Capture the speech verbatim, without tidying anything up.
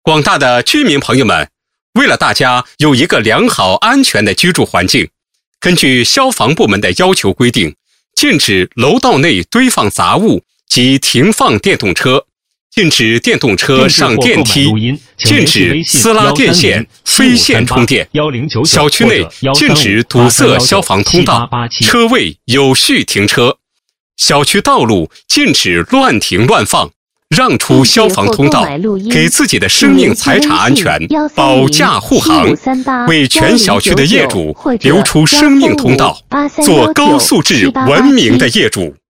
广大的居民朋友们，为了大家有一个良好安全的居住环境，根据消防部门的要求规定，禁止楼道内堆放杂物及停放电动车，禁止电动车上电梯，禁止私拉电线、非线充电。小区内禁止堵塞消防通道，车位有序停车。小区道路禁止乱停乱放，让出消防通道，给自己的生命财产安全保驾护航，为全小区的业主留出生命通道，做高素质文明的业主。